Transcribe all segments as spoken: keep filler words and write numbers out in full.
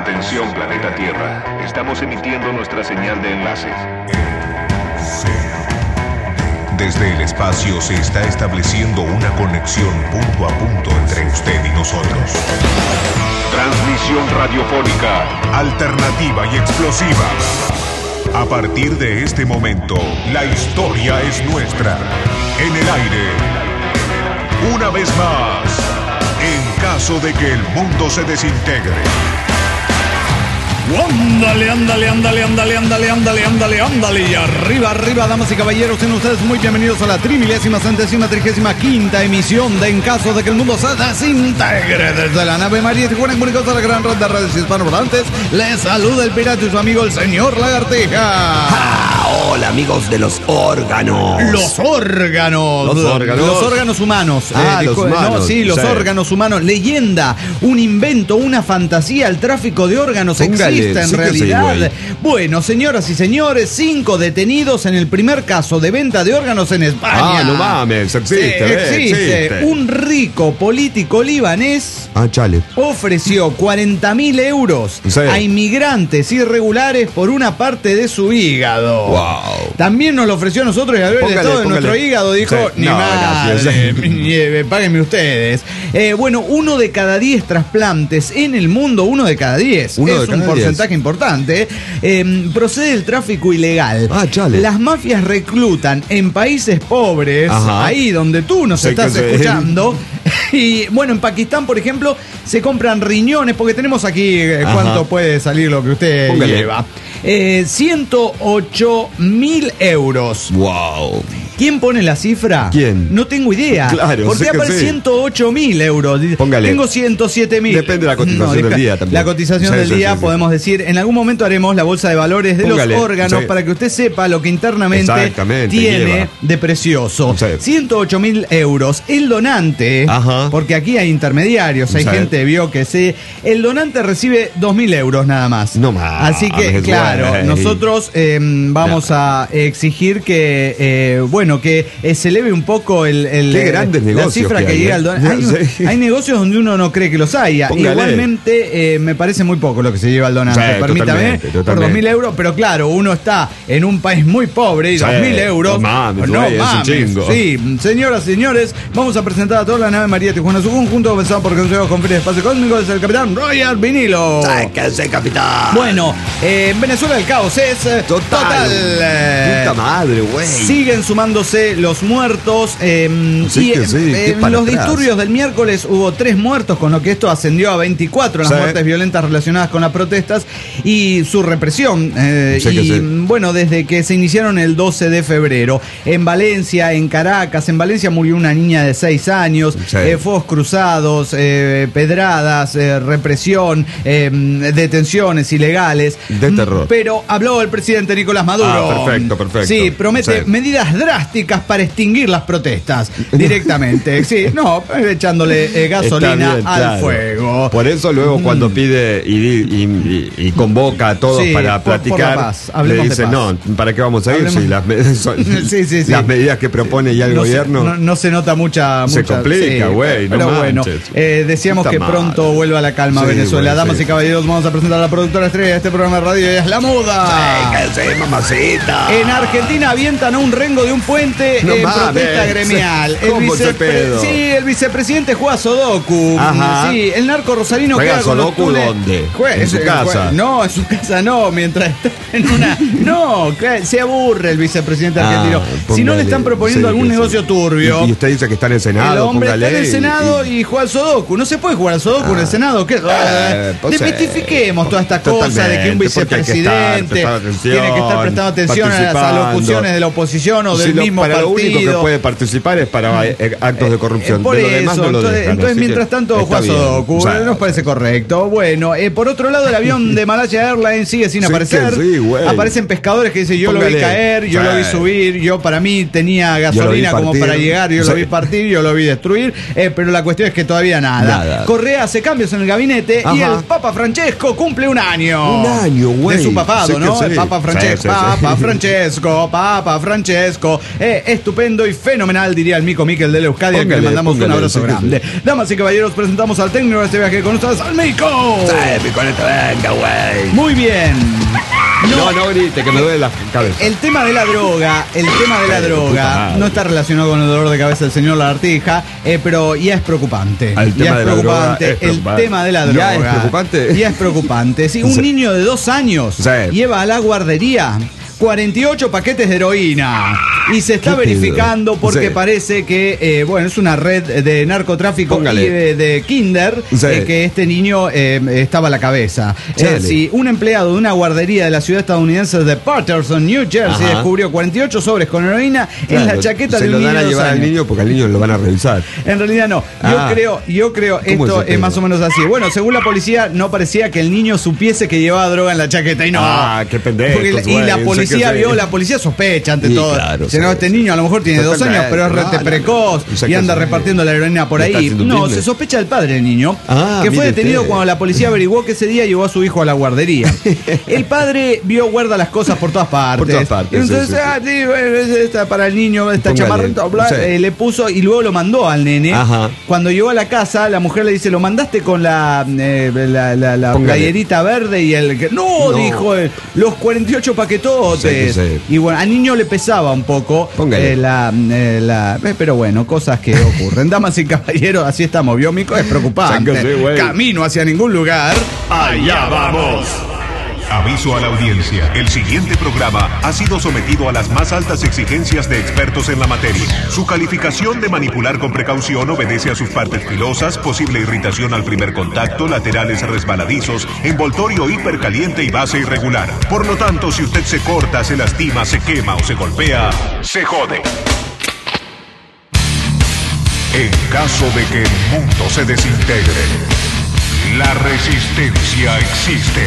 Atención, planeta Tierra. Estamos emitiendo nuestra señal de enlace. Desde el espacio se está estableciendo una conexión punto a punto entre usted y nosotros. Transmisión radiofónica alternativa y explosiva. A partir de este momento, la historia es nuestra. En el aire. Una vez más, en caso de que el mundo se desintegre. Ándale, ándale, ándale, ándale, ándale, ándale, ándale, ándale. Y arriba, arriba, damas y caballeros, sean ustedes muy bienvenidos a la trimilésima, centésima, trigésima quinta emisión de En Caso de que el Mundo se Desintegre. Desde la nave María Tijuana, comunicados a la gran red de redes hispanohablantes, les saluda el pirata y su amigo el señor Lagartija. Ah, hola, amigos de los órganos. Los órganos. Los órganos. Los órganos humanos. Ah, eh, los dijo, humanos. No, sí, los Sí. órganos humanos. Leyenda, un invento, una fantasía, el tráfico de órganos Póngale. existe en Sí que sí, realidad. güey. Bueno, señoras y señores, cinco detenidos en el primer caso de venta de órganos en España. Ah, no mames, existe, Sí, ve, existe. existe. Un rico político libanés Ah, chale. ofreció cuarenta mil euros Sí. a inmigrantes irregulares por una parte de su hígado. Wow. También nos lo ofreció a nosotros y al ver el Póngale, estado de póngale. nuestro hígado dijo, Sí. ni No, madre, gracias. ni- eh, páguenme ustedes. Eh, bueno, uno de cada diez trasplantes en el mundo, uno de cada diez, Uno de es un cada porcentaje importante, eh, procede del tráfico ilegal. Ah, chale. Las mafias reclutan en países pobres, Ajá. ahí donde tú nos Sí, estás que se- escuchando. Y bueno, en Pakistán, por ejemplo, se compran riñones, porque tenemos aquí eh, Ajá. cuánto puede salir lo que usted Póngale. lleva. Eh, ciento ocho mil euros. Wow. ¿Quién pone la cifra? ¿Quién? No tengo idea. Claro, ¿Por sé qué que aparece sí. ciento ocho mil euros? Póngale. Tengo ciento siete mil. Depende de la cotización del día también. La cotización Sí, del sí, día, sí, sí. podemos decir, en algún momento haremos la bolsa de valores de Póngale, los órganos sí. para que usted sepa lo que internamente Exactamente, tiene lleva. de precioso. Sí. ciento ocho mil euros. El donante, Ajá. porque aquí hay intermediarios, hay Sí. gente vio que sí. El donante recibe dos mil euros nada más. No más, Así que, güey. claro, nosotros eh, vamos a exigir que, eh, bueno, que eh, se eleve un poco el, el, Qué grandes la negocios cifra que que, hay, llega ¿eh? al donante. Hay, un- Sí. hay negocios donde uno no cree que los haya. Póngale. Igualmente, eh, me parece muy poco lo que se lleva el donante. Sí, Permítame, totalmente, por totalmente. dos mil euros, pero claro, uno está en un país muy pobre y Sí, dos mil euros. no mames, no güey, es un mames. chingo. Sí, señoras y señores, vamos a presentar a toda la nave María Tijuana, su conjunto, comenzado por Consejo con Feria de Espacio Cósmico, es el capitán Roger Vinilo. Ay, ¿qué hace, capitán? Bueno, eh, en Venezuela el caos es eh, Total. total. eh, Puta madre, güey. Siguen sumándose los muertos. eh, Sí y que sí, eh, qué en para los atrás. disturbios del miércoles hubo tres muertos, con lo que esto ascendió a veinticuatro en las Sí. muertes violentas relacionadas con las protestas y su represión. eh, Sí que y sí. bueno, desde que se iniciaron el doce de febrero. En Valencia, en Caracas, en Valencia murió una niña de seis años, Sí. eh, fuegos cruzados, eh, pedradas, eh, represión, eh, detenciones ilegales. De terror. Pero habló el presidente Nicolás Maduro. Ah, perfecto, perfecto. Sí, promete Sí. medidas drásticas para extinguir las protestas directamente. Sí, no, echándole eh, gasolina Está bien, al claro. fuego. Por eso luego cuando pide y, y- y- y convoca a todos Sí, para por- por platicar, la paz. le Hablemos de dicen, paz. no, ¿para qué vamos a ir Hablemos- si las, me- son- Sí, sí, sí. las medidas que propone ya el no gobierno? Se, no, no se nota mucha. Se mucha- complica, sí, güey, no Pero bueno, manches. eh, decíamos Puta que madre. pronto vuelva la calma a Sí, Venezuela. güey, Damas sí. y caballeros, vamos a presentar a la productora estrella de este programa de radio, ella es La Muda. Ay, ¿qué hace, mamacita? En Argentina avientan a un rengo de un puente No en mames. protesta gremial. El ¿Cómo ese vicepre- pedo? Sí, el vicepresidente juega Sudoku. Ajá. Sí, el narco rosarino ¿Juega queda con los Sudoku túneles- dónde? Juega- ¿En su eh, casa? juega- No, en su casa no, mientras está en una... No, que- se aburre el vicepresidente Ah, argentino. si no póngale, le están proponiendo sí, algún que sí. negocio turbio... Y, y usted dice que está en el Senado, El hombre está póngale en el y- Senado y, juega al Sudoku. No se puede jugar al Sudoku en el Senado. ¿Qué? Eh, pues, Desmitifiquemos toda esta cosa de que un totalmente, porque hay que estar vicepresidente prestando atención, tiene que estar prestando atención a las participando. alocuciones de la oposición o del Si lo- mismo para partido. lo único que puede participar es para eh, actos de corrupción. Eh, por de lo eso, demás no lo entonces, dejan, entonces así mientras que tanto está juega bien. Sudoku, O sea, nos parece correcto. Bueno, eh, por otro lado, el avión de Malaya Airlines sigue sin Sí aparecer. que sí, güey. Aparecen pescadores que dicen, yo lo vi Póngale. caer, yo Sí. lo vi subir, yo para mí tenía Yo lo vi gasolina como partir. para llegar, yo Sí. lo vi partir, yo lo vi destruir, eh, pero la cuestión es que todavía nada. Nada. Correa hace cambios en el gabinete y Ajá. el Papa Francesco cumple un año. Un año, güey. De su papado, Sí que ¿no? sí. El Papa Francesco, Sí, sí, sí. Papa Francesco, Papa Francesco. eh, estupendo y fenomenal, diría el Mico Miquel de Leucadia, que le mandamos póngale, un abrazo sí, grande. Sí. Damas y caballeros, presentamos al técnico de este viaje con ustedes, al Mico. Sí, Micoleta, venga, güey. Muy bien. No, no, no grite, que me duele la cabeza. El tema de la droga, el tema de la droga no está relacionado con el dolor de cabeza del señor Lagartija, eh, pero ya es preocupante. El tema ya de es la preocupante. droga es preocupante. El tema de la droga. Ya es preocupante. Ya es preocupante. Sí, un sí. niño de dos años sí. lleva a la guardería cuarenta y ocho paquetes de heroína y se está verificando porque sí. parece que, eh, bueno, es una red de narcotráfico Póngale. y de, de kinder sí. eh, que este niño eh, estaba a la cabeza. Eh, sí, un empleado de una guardería de la ciudad estadounidense de Patterson, New Jersey, Ajá. descubrió cuarenta y ocho sobres con heroína claro, en la chaqueta de un niño. Se lo dan a llevar al niño porque al niño lo van a revisar. En realidad no. Yo ah. creo, yo creo esto es, es más o menos así. Bueno, según la policía, no parecía que el niño supiese que llevaba droga en la chaqueta y no. Ah, qué pendejo. Y la policía policía vio, la policía sospecha ante sí, todo. Claro, si no, este niño a lo mejor tiene dos años, pero es rete precoz y anda repartiendo la heroína por ahí. No, se sospecha del padre del niño, ah, que fue detenido usted. cuando la policía averiguó que ese día llevó a su hijo a la guardería. El padre vio guarda las cosas por todas partes. Por todas partes. Entonces, sí, sí, ah, sí, bueno, esta para el niño, esta chamarrita, bla, sí. eh, le puso y luego lo mandó al nene. Ajá. Cuando llegó a la casa, la mujer le dice, ¿lo mandaste con la, eh, la, la, la gallerita verde y el que no, no, dijo, eh, los cuarenta y ocho paquetotes. Sí, sí. Y bueno, al niño le pesaba un poco eh, la, eh, la eh, pero bueno, cosas que ocurren. Damas y caballeros, así estamos, biómico, es preocupante. Sí, camino hacia ningún lugar. Allá vamos. Aviso a la audiencia, el siguiente programa ha sido sometido a las más altas exigencias de expertos en la materia. Su calificación de manipular con precaución obedece a sus partes filosas, posible irritación al primer contacto, laterales resbaladizos, envoltorio hipercaliente y base irregular. Por lo tanto, si usted se corta, se lastima, se quema o se golpea, se jode. En caso de que el mundo se desintegre, la resistencia existe.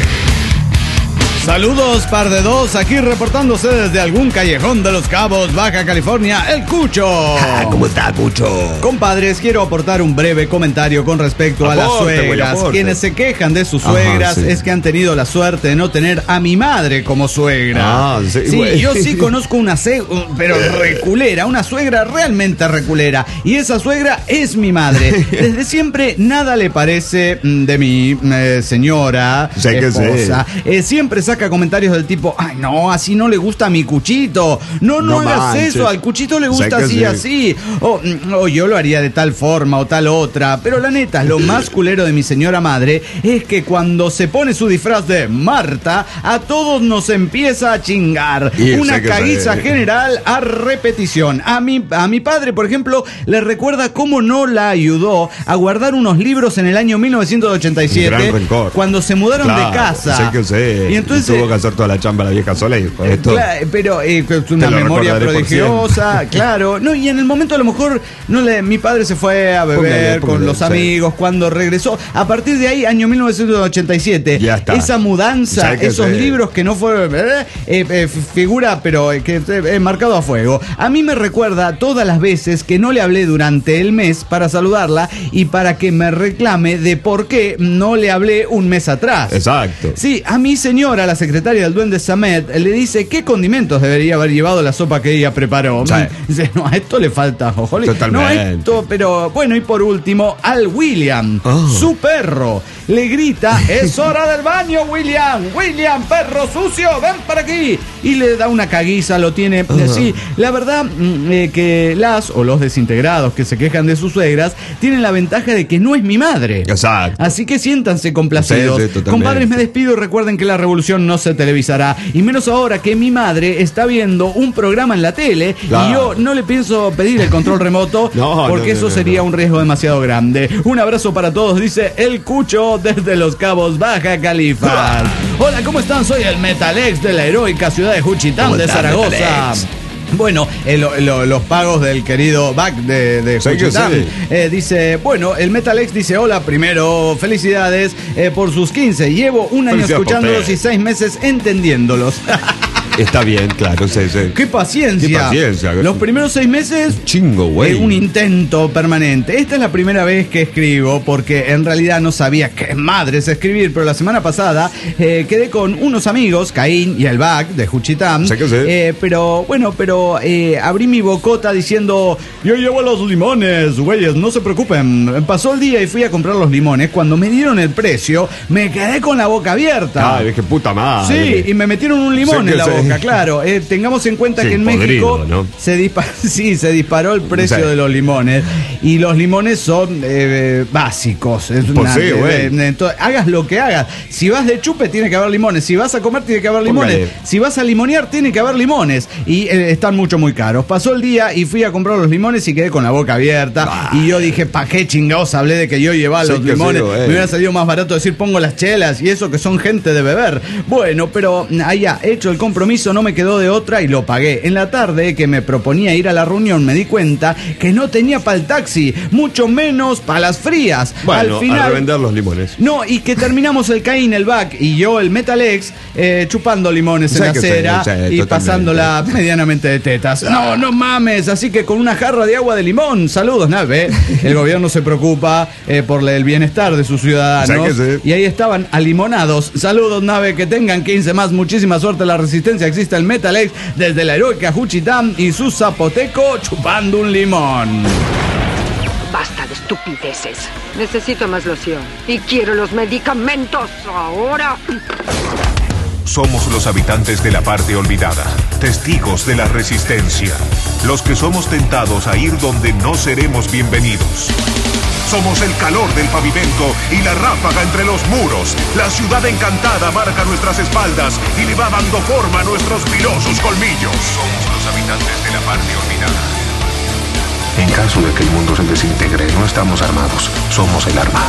Saludos, par de dos, aquí reportándose desde algún callejón de Los Cabos, Baja California, el Cucho. Ah, ¿cómo está, Cucho? Compadres, quiero aportar un breve comentario con respecto aporte, a las suegras. Güey, Quienes se quejan de sus suegras Ajá, sí. es que han tenido la suerte de no tener a mi madre como suegra. Ah, sí, sí yo sí conozco una se pero reculera, una suegra realmente reculera. Y esa suegra es mi madre. Desde siempre nada le parece de mi eh, señora, sé esposa. Que sí. eh, siempre saca comentarios del tipo, ay no, así no le gusta a mi Cuchito, no, no, no hagas manches. eso, al Cuchito le gusta así, sí. así, o, o yo lo haría de tal forma o tal otra, pero la neta, lo más culero de mi señora madre es que cuando se pone su disfraz de Marta, a todos nos empieza a chingar, y una caguiza general a repetición. A mi, a mi padre, por ejemplo, le recuerda cómo no la ayudó a guardar unos libros en el año mil novecientos ochenta y siete, cuando se mudaron claro, de casa. Sé que sé. Y entonces tuvo que hacer toda la chamba la vieja sola y después esto. Claro, pero eh, es una memoria prodigiosa, claro. No, y en el momento a lo mejor no le, mi padre se fue a beber póngale, póngale, con los sí. amigos cuando regresó. A partir de ahí, año mil novecientos ochenta y siete, ya está. Esa mudanza, esos sé. libros que no fueron eh, eh, figura, pero eh, que es eh, marcado a fuego. A mí me recuerda todas las veces que no le hablé durante el mes para saludarla y para que me reclame de por qué no le hablé un mes atrás. Exacto. Sí, a mi señora, la secretaria del Duende Samet, le dice qué condimentos debería haber llevado la sopa que ella preparó. Sí. Dice, no, a esto le falta jojolí. No, a esto, pero bueno, y por último, al William, oh. su perro, le grita, es hora del baño, William, William, perro sucio, ven para aquí. Y le da una caguiza, lo tiene. Uh-huh. Sí, la verdad eh, que las o los desintegrados que se quejan de sus suegras tienen la ventaja de que no es mi madre. Exacto. Así que siéntanse complacidos. Sí, sí, compadres, me despido y recuerden que la revolución no se televisará, y menos ahora que mi madre está viendo un programa en la tele, claro. y yo no le pienso pedir el control remoto no, porque no, no, eso no, sería no. un riesgo demasiado grande. Un abrazo para todos, dice el Cucho desde Los Cabos, Baja California. Hola, ¿cómo están? Soy el Metalex de la heroica ciudad de Juchitán de Zaragoza. Metalex? Bueno, eh, lo, lo, los pagos del querido Back de, de Juchitán, eh, dice, bueno, el Metalex dice, hola, primero, felicidades eh, por sus quince, llevo un año escuchándolos y seis meses entendiéndolos. Está bien, claro. Sí, sí. ¡Qué paciencia! ¡Qué paciencia! Los primeros seis meses... Chingo, güey. Eh, un intento permanente. Esta es la primera vez que escribo porque en realidad no sabía qué madres escribir, pero la semana pasada eh, quedé con unos amigos, Caín y el Bac de Juchitán. Sé que sé. Eh, pero bueno, pero eh, abrí mi bocota diciendo: yo llevo los limones, güeyes, no se preocupen. Pasó el día y fui a comprar los limones. Cuando me dieron el precio, me quedé con la boca abierta. Ay, dije, puta madre. Sí, y me metieron un limón Sé en la que sé. boca, claro. Eh, tengamos en cuenta Sí, que en podrido, México ¿no? se, dispa sí, se disparó el precio Sí. de los limones. Y los limones son eh, básicos. Es Pues una- sí, de- güey. de- de- entonces, hagas lo que hagas. Si vas de chupe, tiene que haber limones. Si vas a comer, tiene que haber limones. Póngale. Si vas a limonear, tiene que haber limones. Y eh, están mucho, muy caros. Pasó el día y fui a comprar los limones y quedé con la boca abierta. Ah. Y yo dije, ¿pa' qué chingados hablé de que yo llevaba Sí los que limones? sí, güey. Me hubiera salido más barato decir pongo las chelas y eso que son gente de beber. Bueno, pero allá, hecho el compromiso, no me quedó de otra y lo pagué. En la tarde que me proponía ir a la reunión me di cuenta que no tenía para el taxi, mucho menos para las frías. Bueno, Al final... a revender los limones. No, y que terminamos el Caín, el Bac y yo, el Metalex, eh, chupando limones en Sé la que sí, acera sí, y totalmente. pasándola medianamente de tetas. No, no mames, así que con una jarra de agua de limón. Saludos, Nave. El gobierno se preocupa eh, por el bienestar de sus ciudadanos. Sé que sí. Y ahí estaban alimonados. Saludos, Nave, que tengan quince más. Muchísima suerte. La resistencia existe el Metalex desde la heroica Juchitán y su zapoteco chupando un limón. Basta de estupideces. Necesito más loción. Y quiero los medicamentos ahora. Somos los habitantes de la parte olvidada, testigos de la resistencia, los que somos tentados a ir donde no seremos bienvenidos. Somos el calor del pavimento y la ráfaga entre los muros. La ciudad encantada marca nuestras espaldas y le va dando forma a nuestros filosos colmillos. Somos los habitantes de la parte olvidada. En caso de que el mundo se desintegre, no estamos armados, somos el arma.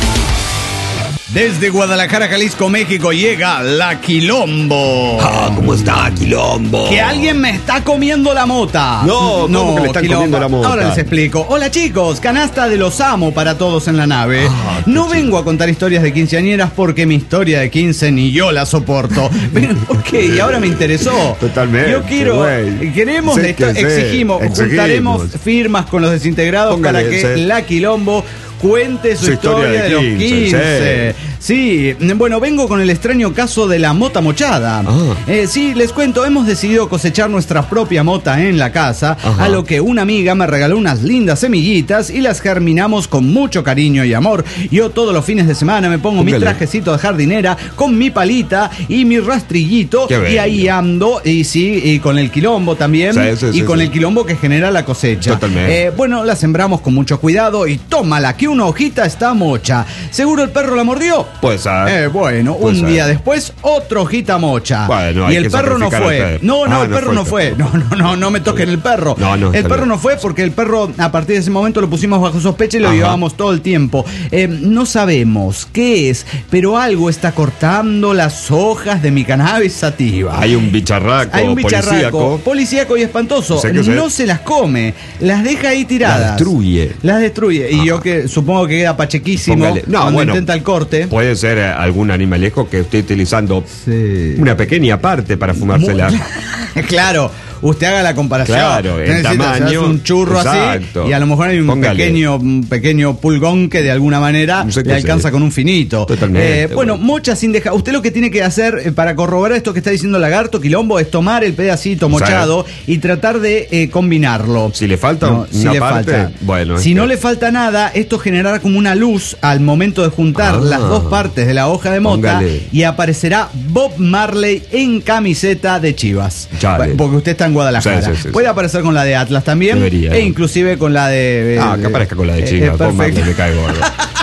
Desde Guadalajara, Jalisco, México, llega la Quilombo. Ah, ¿cómo está, Quilombo? Que alguien me está comiendo la mota. No, ¿cómo que le están Quilombo. comiendo la mota? Ahora les explico. Hola chicos, canasta de los amo para todos en la nave. Ah, no vengo a contar historias de quinceañeras porque mi historia de quince ni yo la soporto. Ven, ¿por qué? Y ahora me interesó. Totalmente, Yo quiero, güey. queremos, Sé esto- que sé, exigimos, exigimos. juntaremos firmas con los desintegrados Póngale, para que sí. la Quilombo cuente su, Su historia, historia de, de los quince, quince. Sí, bueno, vengo con el extraño caso de la mota mochada. Ah. Eh, sí, les cuento, hemos decidido cosechar nuestra propia mota en la casa, Ajá. a lo que una amiga me regaló unas lindas semillitas y las germinamos con mucho cariño y amor. Yo todos los fines de semana me pongo mi Póngale. trajecito de jardinera con mi palita y mi rastrillito Qué y bello. ahí ando, y sí, y con el quilombo también, Sí, sí, y sí, con sí. el quilombo que genera la cosecha. Totalmente. Eh, bueno, la sembramos con mucho cuidado y tómala, que una hojita está mocha. ¿Seguro el perro la mordió? Puede ser. Eh, bueno, Puede un ser. día después, otra hojita mocha. Bueno, y hay el que perro no sacrificar fue. al perro. No, no, Ah, el no perro fue no el fue. perro. No, no, no, no me toquen el perro. No, no, el está perro bien. no fue porque el perro, a partir de ese momento, lo pusimos bajo sospecha y lo Ajá. llevábamos todo el tiempo. Eh, no sabemos qué es, pero algo está cortando las hojas de mi cannabis sativa. Hay un bicharraco, Hay un bicharraco, policíaco. policíaco y espantoso. Sé que sé. No se las come, las deja ahí tiradas. Las destruye. Las destruye. Y Ajá. yo que supongo que queda pachequísimo Póngale. No, cuando bueno, intenta el corte. Puede ser eh, algún animalejo que esté utilizando Sí. una pequeña parte para fumársela. Muy- claro, usted haga la comparación. Claro, Usted en necesita, se tamaño, hace un churro exacto. así y a lo mejor hay un Póngale. pequeño, un pequeño pulgón que de alguna manera No sé le qué alcanza sé. con un finito. Totalmente, Eh, bueno, bueno. mocha sin dejar. Usted lo que tiene que hacer eh, para corroborar esto que está diciendo Lagarto Quilombo es tomar el pedacito mochado y tratar de eh, combinarlo. Si le falta No, una si le parte, falta. bueno, si es no que- le falta nada, esto generará como una luz al momento de juntar Ah. las dos partes de la hoja de mota Póngale. y aparecerá Bob Marley en camiseta de Chivas. Chale. Porque usted está en Guadalajara. Sí, sí, sí, Puede sí. aparecer con la de Atlas también. Debería, e ¿no? inclusive con la de. Ah, eh, que aparezca con la de eh, Chivas. eh, Bob Marley perfecto. me cae gordo.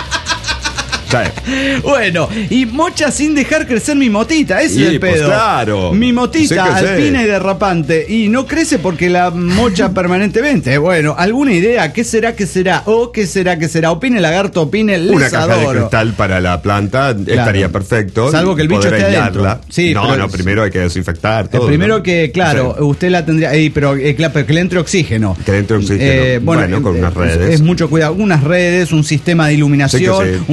Sí. Bueno, y mocha sin dejar crecer mi motita, ese Y, es el pues, pedo. claro. Mi Sé motita que sé. alpina y derrapante. Y no crece porque la mocha permanentemente. Bueno, ¿alguna idea? ¿Qué será que será? ¿O qué será que será? Opine Lagarto, opine, les Una caja de adoro. cristal para la planta estaría perfecto. Salvo que el bicho Poder esté aislarla. adentro. Sí, no, pero no, es- primero hay que desinfectar Eh, todo. primero ¿no? que, claro, Sí. usted la tendría ahí, pero eh, claro, pero que le entre oxígeno. Que le entre oxígeno. Bueno, con unas eh, redes. Es, es mucho cuidado. Unas redes, un sistema de iluminación, Sí que sí. un permanente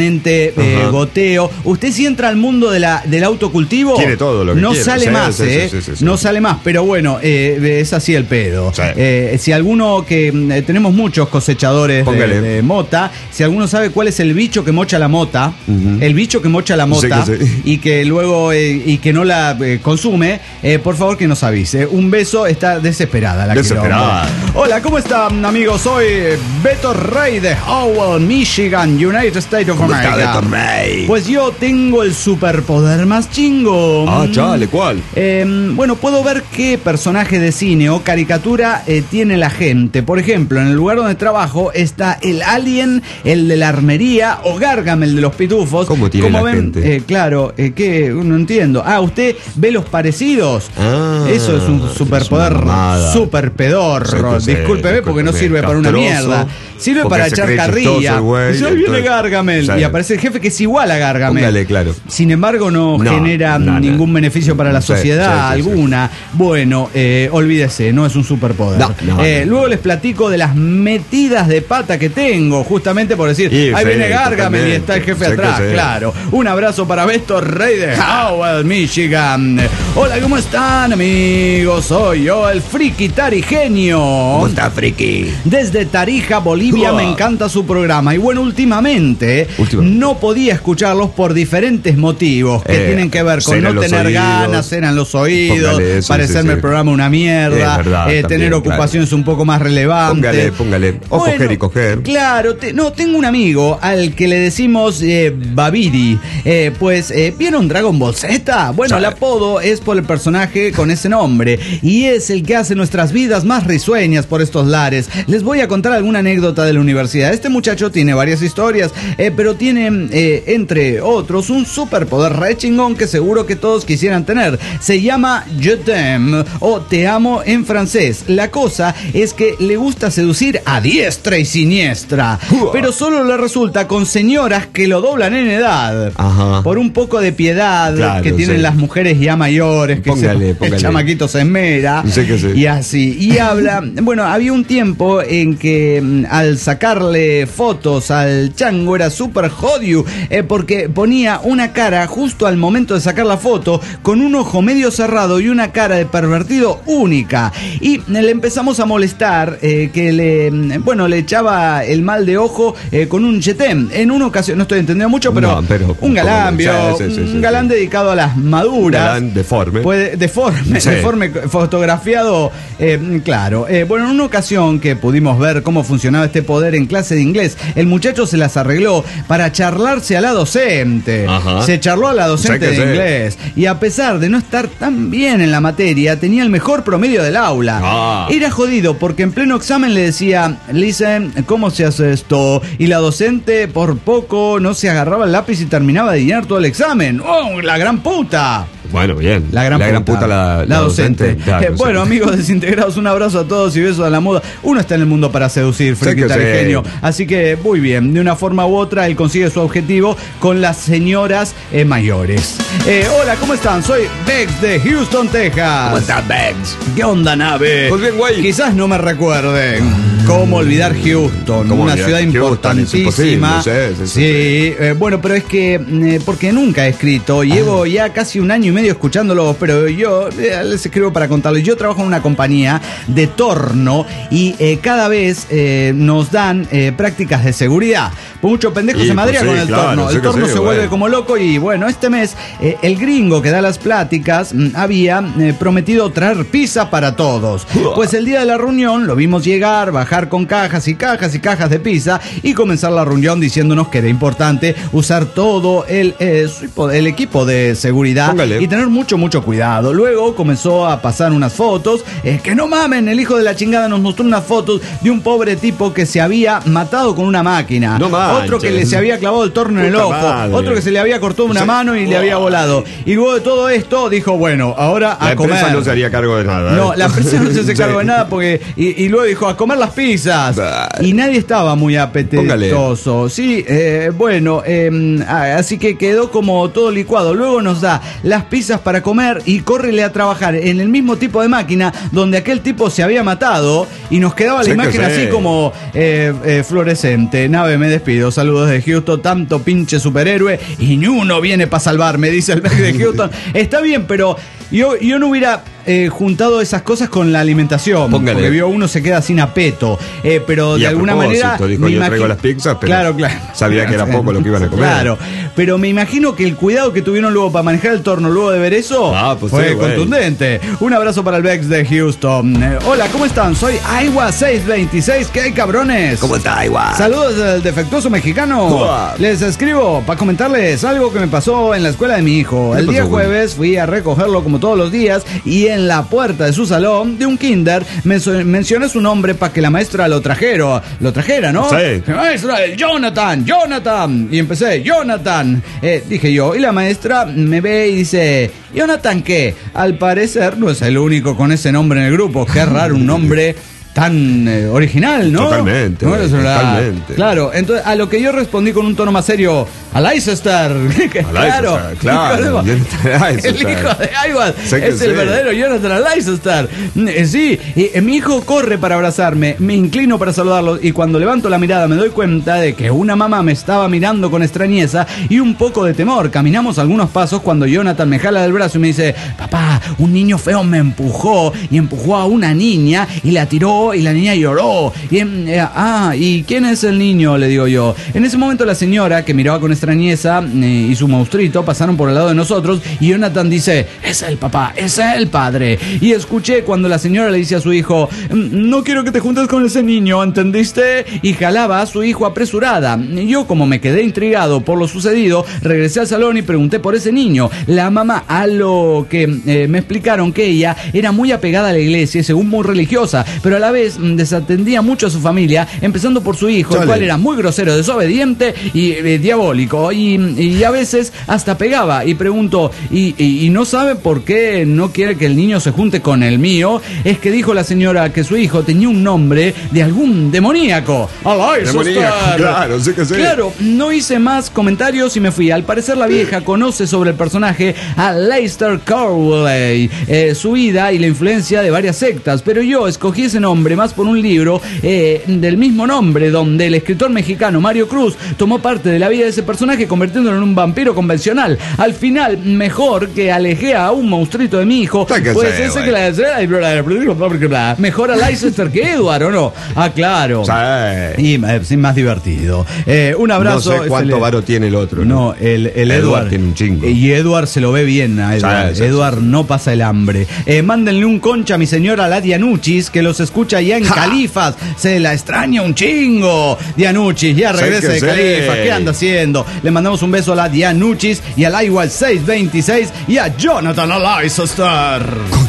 directamente eh, goteo. Usted si entra al mundo de la, del autocultivo, quiere todo lo que no quiere. sale Sí, más, sí, eh. sí, sí, sí, no sí. sale más, pero bueno, eh, es así el pedo. Sí. Eh, si alguno que eh, tenemos muchos cosechadores de, de mota, si alguno sabe cuál es el bicho que mocha la mota, uh-huh. el bicho que mocha la mota sí, sí. y que luego eh, y que no la eh, consume, eh, por favor que nos avise. Un beso, está desesperada la Desesperada. quilombo. Hola, ¿cómo están, amigos? Soy Beto Rey de Howell, Michigan, United States of America. Beto Rey? Pues yo tengo el superpoder más chingo. Ah, chale, ¿cuál? Eh, bueno, puedo ver qué personaje de cine o caricatura eh, tiene la gente. Por ejemplo, en el lugar donde trabajo está el Alien, el de la armería o Gargamel de los pitufos. ¿Cómo tiene Como la ven, gente? Eh, claro, eh, que no entiendo. Ah, ¿usted ve los parecidos? Ah, Eso es un superpoder super pedorro. Sí, sí, Discúlpeme porque no sirve para una mierda. Sirve para echar carrilla. Güey, Dice, ahí viene Gargamel. Sí. Y aparece el jefe que es igual a Gargamel. Póngale, claro. Sin embargo, no, no genera no, ningún no. beneficio para la sociedad Sí, sí, sí, alguna. sí. Bueno, eh, olvídese, no es un superpoder. No, no, eh, no. Luego les platico de las metidas de pata que tengo, justamente por decir, Y, ahí sí, viene Gargamel totalmente. y está el jefe Sé atrás, que sí. claro. Un abrazo para Beto Rey de Howell, Michigan. Hola, ¿cómo están, amigos? Soy yo, el friki tarigenio. ¿Cómo está, friki? Desde Tarija, Bolivia, Uah. me encanta su programa. Y bueno, últimamente, Últimamente. no podía escucharlos por diferentes motivos que Eh, tienen que ver con cenan no los tener oídos. ganas, eran los oídos, Póngale, sí, parecerme sí, sí. el programa una mierda, Es verdad, eh, también, tener ocupaciones un poco más relevantes. Póngale, póngale. O Bueno, coger y coger. Claro, te- no, tengo un amigo al que le decimos eh, Babidi. Eh, pues, eh, ¿vieron Dragon Ball Z? Bueno, Sí. el apodo es por el personaje con ese nombre y es el que hace nuestras vidas más risueñas por estos lares. Les voy a contar alguna anécdota de la universidad. Este muchacho tiene varias historias, eh, pero tiene, eh, entre otros, un superpoder re chingón que seguro que todos quisieran tener. Se llama Je t'aime o te amo en francés. La cosa es que le gusta seducir a diestra y siniestra, pero solo le resulta con señoras que lo doblan en edad. Ajá. Por un poco de piedad Claro, que tienen sí. las mujeres ya mayores, que Póngale, se- el póngale. chamaquito se esmera Sí que sí. y así. Y habla, bueno, había un tiempo en que mm, al sacarle fotos al chango era súper jodido, eh, porque ponía una cara justo al momento de sacar la foto con un ojo medio cerrado y una cara de pervertido única. Y le empezamos a molestar, eh, que le, mm, bueno, le echaba el mal de ojo eh, con un chetem. En una ocasión, no estoy entendiendo mucho, pero, No, pero un galán, como- vio, sí, sí, sí, un sí, galán sí. dedicado a las maduras. Galán deforme. Puede, deforme, Sí. deforme, fotografiado, eh, claro. Eh, bueno, en una ocasión que pudimos ver cómo funcionaba este poder en clase de inglés, el muchacho se las arregló para charlarse a la docente. Ajá. Se charló a la docente Sé que de sí. inglés. Y a pesar de no estar tan bien en la materia, tenía el mejor promedio del aula. Ah. Era jodido porque en pleno examen le decía, listen, ¿cómo se hace esto? Y la docente por poco no se agarraba el lápiz y terminaba de llenar todo el examen. ¡Oh, la gran puta! Bueno, bien. La gran puta, la, la docente. Claro, Eh, bueno, sí. amigos desintegrados, un abrazo a todos y besos a la moda. Uno está en el mundo para seducir, friki que sí. tarigenio. Así que muy bien, de una forma u otra él consigue su objetivo con las señoras eh, mayores. Eh, hola, ¿cómo están? Soy Bex de Houston, Texas. ¿Cómo está, Bex? ¿Qué onda, nave? Pues bien, güey. Quizás no me recuerden. ¿Cómo olvidar Houston? ¿Cómo Una olvidar ciudad Houston? importantísima. Es imposible, sí, sí, sí, Sí, eh, bueno, pero es que eh, porque nunca he escrito. Llevo ya casi un año y medio escuchándolo, pero yo eh, les escribo para contarles. Yo trabajo en una compañía de torno y eh, cada vez eh, nos dan eh, prácticas de seguridad. Pues mucho pendejo Y, se pues madrea sí, con el claro, torno. sí El que torno sí, se güey. vuelve como loco y bueno, este mes eh, el gringo que da las pláticas mm, había eh, prometido traer pizza para todos. Pues el día de la reunión lo vimos llegar, bajar con cajas y cajas y cajas de pizza y comenzar la reunión diciéndonos que era importante usar todo el, eh, su- el equipo de seguridad Póngale. y tener mucho, mucho cuidado. Luego comenzó a pasar unas fotos, eh, que no mamen, el hijo de la chingada nos mostró unas fotos de un pobre tipo que se había matado con una máquina. No manches. Otro que le se había clavado el torno en el Puta ojo. madre. Otro que se le había cortado una Sí. mano y le había volado. Y luego de todo esto dijo, bueno, ahora a La comer. empresa no se haría cargo de nada. No, ¿eh? la empresa no se hace Sí. cargo de nada porque. Y, y luego dijo, a comer las pizzas. Bah. Y nadie estaba muy apetitoso. Sí, eh, bueno, eh, ah, así que quedó como todo licuado. Luego nos da las pizzas pizzas para comer y córrele a trabajar en el mismo tipo de máquina donde aquel tipo se había matado y nos quedaba la Sí que imagen sí. así como eh, eh, fluorescente. Nave, me despido. Saludos de Houston. Tanto pinche superhéroe y ni uno viene para salvarme, dice el Beck de Houston. Está bien, pero yo, yo no hubiera eh, juntado esas cosas con la alimentación. Póngale. Porque vio, uno se queda sin apeto. Eh, pero Y de a alguna propósito, manera. dijo, me yo imagi- traigo las pizzas, pero claro, claro. sabía que era poco lo que iban a comer. Claro. Pero me imagino que el cuidado que tuvieron luego para manejar el torno, luego de ver eso, Ah, pues fue sí, güey. contundente. Un abrazo para el Bex de Houston. Eh, hola, ¿cómo están? Soy Aiwa seiscientos veintiséis. ¿Qué hay, cabrones? ¿Cómo está, igual? Saludos del defectuoso mexicano. Uah. Les escribo para comentarles algo que me pasó en la escuela de mi hijo. ¿Qué El día pasó, güey? jueves fui a recogerlo como todos los días y en la puerta de su salón de un kinder menso- mencioné su nombre para que la maestra lo trajera. Lo trajera, ¿no? Sí. Maestra, el Jonathan, Jonathan. Y empecé, Jonathan. Eh, dije yo. Y la maestra me ve y dice, ¿Jonathan qué? Al parecer no es el único con ese nombre en el grupo. Qué raro un nombre tan eh, original, ¿no? Totalmente, No, güey, es verdad. totalmente. Claro, entonces a lo que yo respondí con un tono más serio, a Leicester. Claro, Leicester, claro, Jonathan El Leicester. hijo de Aiwa Sé que es el sí. verdadero Jonathan Leicester. Eh, Sí, y, eh, mi hijo corre para abrazarme, me inclino para saludarlo y cuando levanto la mirada me doy cuenta de que una mamá me estaba mirando con extrañeza y un poco de temor. Caminamos algunos pasos cuando Jonathan me jala del brazo y me dice, papá, un niño feo me empujó y empujó a una niña y la tiró y la niña lloró. Y, eh, ah, ¿y quién es el niño? Le digo yo. En ese momento la señora, que miraba con extrañeza, eh, y su monstruito pasaron por el lado de nosotros y Jonathan dice, es el papá, es el padre. Y escuché cuando la señora le dice a su hijo, no quiero que te juntes con ese niño, ¿entendiste? Y jalaba a su hijo apresurada. Yo, como me quedé intrigado por lo sucedido, regresé al salón y pregunté por ese niño. La mamá, a lo que eh, me explicaron que ella era muy apegada a la iglesia y según muy religiosa, pero a la vez mm, desatendía mucho a su familia, empezando por su hijo, Chale. el cual era muy grosero, desobediente y eh, diabólico. Y, y a veces hasta pegaba. Y pregunto, ¿y, y, y no sabe por qué no quiere que el niño se junte con el mío? Es que dijo la señora que su hijo tenía un nombre de algún demoníaco. Demoníaco, claro, sí que sí. Claro, no hice más comentarios y me fui. Al parecer la vieja conoce sobre el personaje a Leicester Crowley, eh, su vida y la influencia de varias sectas, pero yo escogí ese nombre más por un libro eh, del mismo nombre, donde el escritor mexicano Mario Cruz tomó parte de la vida de ese personaje convirtiéndolo en un vampiro convencional. Al final, mejor que alejé a un monstruito de mi hijo, Está que pues sé, ese güey. que la mejor a Leicester que Edward, ¿o no? Ah, claro. Sí. Y eh, sí, más divertido. Eh, un abrazo. No sé cuánto Este, varo tiene el otro. no, el, el Edward, Edward tiene un chingo. Y Edward se lo ve bien a Edward. Sí, sí, Edward no pasa el hambre. Eh, mándenle un concha a mi señora, la Dianuchis, que los escucha allá en Ja. Califas. Se la extraña un chingo. Dianuchis, ya Sí regresa que de sí. Califas. ¿Qué anda haciendo? Le mandamos un beso a la Dianuchis y al Aiwa seiscientos veintiséis y a Jonathan Leicester.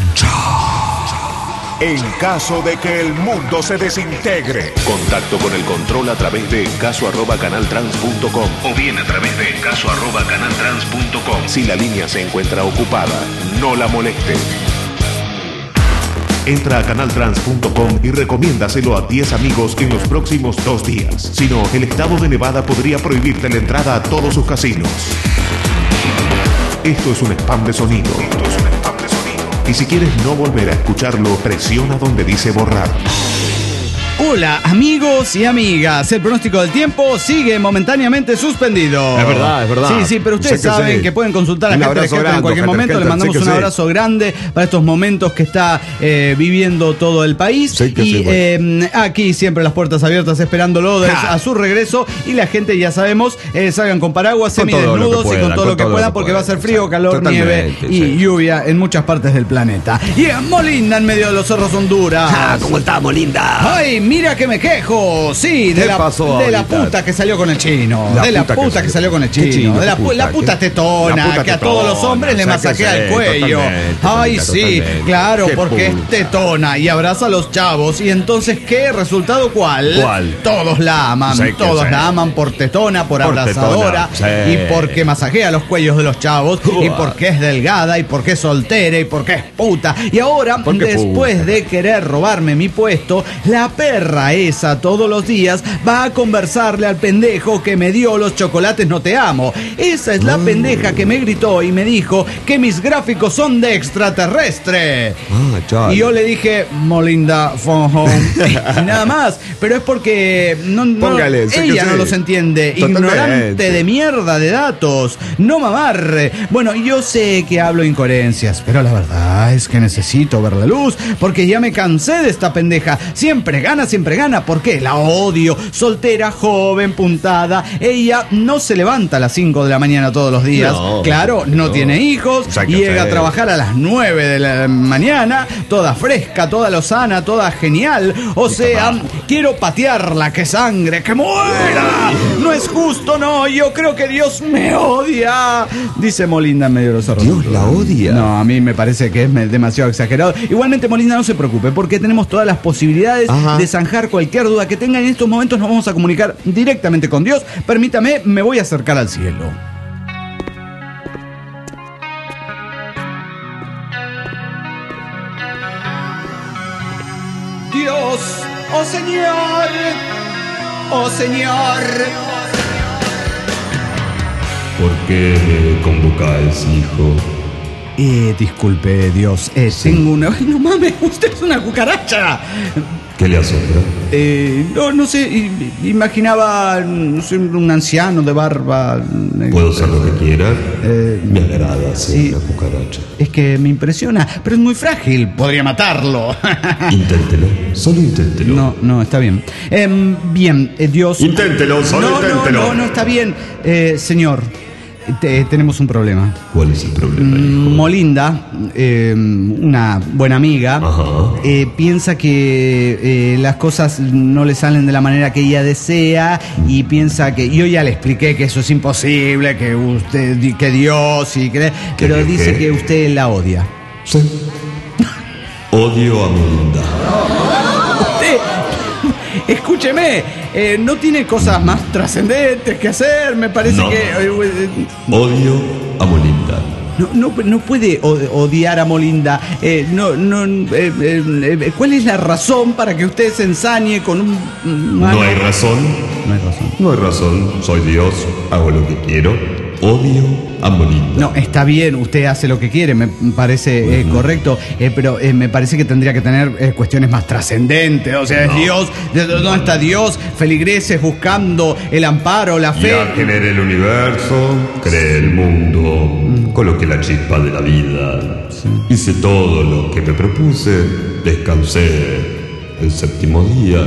En caso de que el mundo se desintegre, Contacto con el control a través de caso arroba canaltrans punto com o bien a través de caso arroba canaltrans punto com. Si la línea se encuentra ocupada, no la moleste. Entra a canaltrans punto com y recomiéndaselo a diez amigos en los próximos dos días. Si no, el estado de Nevada podría prohibirte la entrada a todos sus casinos. Esto es un spam de sonido. Esto es un spam de sonido. Y si quieres no volver a escucharlo, presiona donde dice borrar. Hola amigos y amigas, el pronóstico del tiempo sigue momentáneamente suspendido. Es verdad, es verdad. Sí, sí, pero ustedes Sé que saben sí. que pueden consultar a Un Gente de abrazo Gente en grande, cualquier Gente de momento. Le Gente, mandamos sé que un sí. abrazo grande para estos momentos que está eh, viviendo todo el país. Sé que y sí, bueno. eh, aquí siempre las puertas abiertas esperándolo de- Ja. a su regreso. Y la gente, ya sabemos, eh, salgan con paraguas, Con todo lo que semidesnudos y puedan, con todo con lo que todo lo puedan, que porque puedan. va a ser frío, Sí, calor, totalmente, nieve y sí. lluvia en muchas partes del planeta. Y en Molinda, en medio de los cerros Honduras. Ah, ¿cómo estamos, linda? Ay, mira que me quejo. Sí, de ¿Qué la, pasó de la ahorita? puta que salió con el chino. La de la puta puta, que que, salió. salió con el ¿Qué chino. chino? de la, ¿Qué pu- puta? la puta ¿Qué? tetona, La puta que a todos los tetona, hombres le sé que masacrea sí, el cuello. totalmente, Ay, totalmente, sí, totalmente. claro, Qué porque es puta. tetona y abraza a los chavos. Y entonces, ¿qué? ¿Resultado cuál? ¿Cuál? Todos la aman. Sé que Todos sí. la aman por tetona, por, Por abrazadora. tetona, sí. Y porque masajea los cuellos de los chavos. Y Uah. porque es delgada. Y porque es soltera. Y porque es puta. Y ahora, ¿Por qué después puta? de querer robarme mi puesto, la perra esa todos los días va a conversarle al pendejo que me dio los chocolates no te amo. Esa es la Ah. pendeja que me gritó y me dijo que mis gráficos son de extraterrestre. Ah, chale. Y yo le dije, Molinda phone home. Y nada más. Pero es porque no, no- Póngale, sé que ella sí. no los entiende. Totalmente. Ignorante de mierda de datos. No mamar. Bueno, yo sé que hablo incoherencias, pero la verdad es que necesito ver la luz porque ya me cansé de esta pendeja. Siempre gana, siempre gana. ¿Por qué? La odio. Soltera, joven, puntada. Ella no se levanta a las cinco de la mañana todos los días. No, claro, no, no. tiene hijos. O sea, qué Llega a feo. trabajar a las nueve de la mañana. Toda fresca, toda lozana, toda genial. O sea, quiero patearla, que sangre, que muera. No es justo, no. Yo creo que Dios me odia. Dice Molinda en medio de los Dios la odia. No, a mí me parece que es me- demasiado exagerado. Igualmente, Molinda, no se preocupe, porque tenemos todas las posibilidades Ajá. de zanjar cualquier duda que tenga. En estos momentos nos vamos a comunicar directamente con Dios. Permítame, me voy a acercar al cielo. Dios, oh Señor, oh Señor. ¿Por qué me convocáis, hijo? Eh, disculpe, Dios, eh, tengo una... ¡Ay, no mames! ¡Usted es una cucaracha! ¿Qué le asombra? Eh, no, no sé, i- imaginaba no sé, un anciano de barba. eh, ¿Puedo ser lo que quiera? Eh, Me agrada ser sí. una cucaracha. Es que me impresiona, pero es muy frágil, podría matarlo. Inténtelo, solo inténtelo. No, no, está bien. Em, bien, eh, Dios... Inténtelo, solo no, inténtelo. No, no, no, está bien. Eh, señor, te- tenemos un problema. ¿Cuál es el problema, Mm, hijo? Molinda, eh, una buena amiga, Ajá. eh, piensa que eh, las cosas no le salen de la manera que ella desea y piensa que yo ya le expliqué que eso es imposible, que usted, que Dios y que, pero qué, dice qué? que usted la odia. Sí. Odio a Melinda. Usted, escúcheme, eh, no tiene cosas más trascendentes que hacer, me parece No. que eh, eh, Odio a Melinda. No, no, no puede o- odiar a Molinda. Eh, no, no, eh, eh, eh, ¿cuál es la razón para que usted se ensañe con un... un- No hay razón. No hay razón. No hay razón. Soy Dios. Hago lo que quiero. Odio a Melinda. No, está bien, usted hace lo que quiere, me parece eh, correcto, eh, pero eh, me parece que tendría que tener eh, cuestiones más trascendentes. O sea, es Dios, ¿de dónde está Dios? Feligreses buscando el amparo, la fe. Ya generé el universo, creé el mundo, coloqué la chispa de la vida, hice todo lo que me propuse, descansé el séptimo día.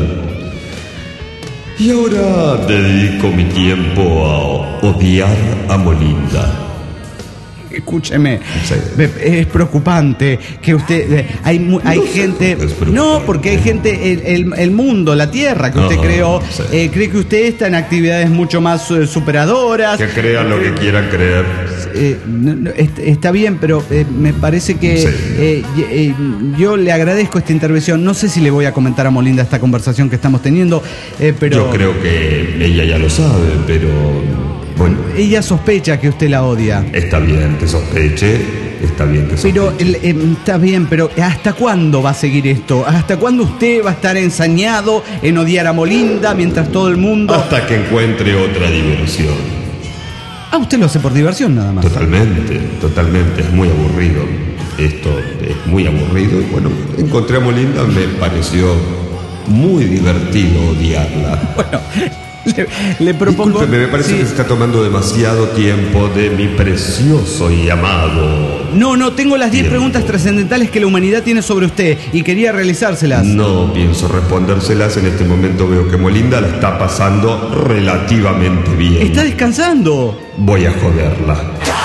Y ahora dedico mi tiempo a odiar a Melinda. Escúcheme, Sí. me- es preocupante que usted, eh, hay, mu- hay No sé gente, por qué es preocupante. no, porque hay gente, el, el- el mundo, la tierra que usted Ajá, creó, sí. eh, cree que usted está en actividades mucho más eh, superadoras. Que crean lo que quieran creer. Eh, no, no, est- está bien, pero eh, me parece que Sí. eh, y- eh, yo le agradezco esta intervención. No sé si le voy a comentar a Molinda esta conversación que estamos teniendo, eh, pero Yo creo que ella ya lo sabe, pero bueno, ella sospecha que usted la odia. está bien que sospeche, está bien que sospeche. Pero el- em, está bien, pero ¿hasta cuándo va a seguir esto? ¿Hasta cuándo usted va a estar ensañado en odiar a Molinda mientras todo el mundo... Hasta que encuentre otra diversión. Ah, usted lo hace por diversión nada más. Totalmente, totalmente, es muy aburrido. Esto es muy aburrido y bueno, encontré a Melinda, me pareció muy divertido odiarla. Bueno, le, le propongo... Discúlpeme, me parece Sí. que se está tomando demasiado tiempo de mi precioso y amado. No, no, tengo las diez Tiempo. preguntas trascendentales que la humanidad tiene sobre usted y quería realizárselas. No pienso respondérselas, en este momento veo que Melinda la está pasando relativamente bien. Está descansando. Voy a joderla.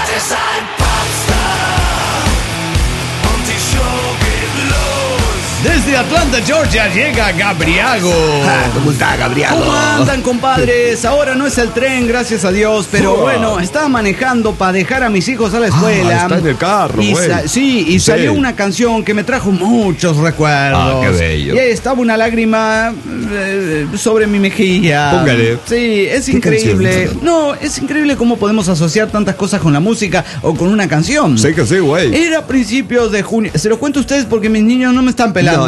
Desde Atlanta, Georgia, llega Gabriago. ¿Cómo está, Gabriel? ¿Cómo andan, compadres? Ahora no es el tren, gracias a Dios, pero Oh. bueno, estaba manejando para dejar a mis hijos a la escuela. Ah, está en el carro, Y güey. sa- Sí, y Sí. salió una canción que me trajo muchos recuerdos. Ah, qué bello. Y ahí estaba una lágrima eh, sobre mi mejilla. Póngale. Sí, es ¿Qué increíble. canción? No, es increíble cómo podemos asociar tantas cosas con la música o con una canción. Sé que sí, güey. Era a principios de junio. Se los cuento a ustedes porque mis niños no me están pelando. No,